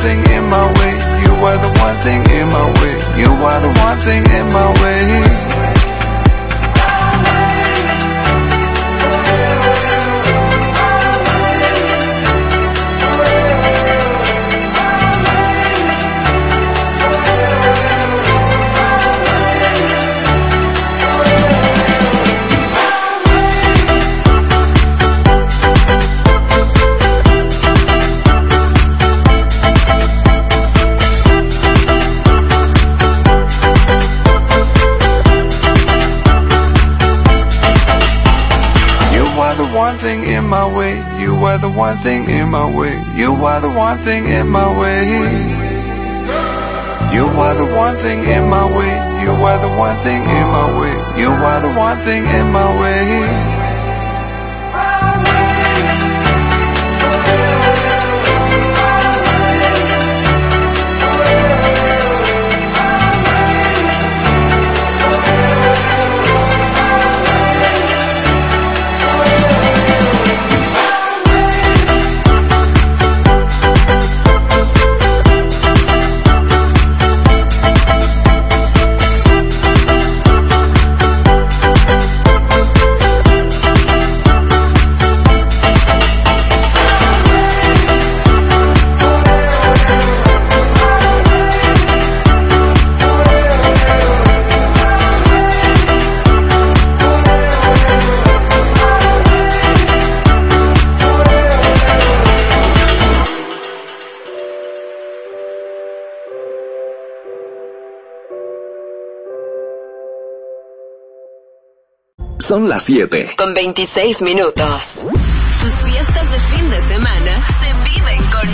thing in my way. You are the one thing in my way. You are the one thing in my way. One thing in my way, you are the one thing in my way. You are the one thing in my way. You are the one thing in my way. You are the one thing in my way. You are the one thing in my way. Son las 7. Con 26 minutos. Tus fiestas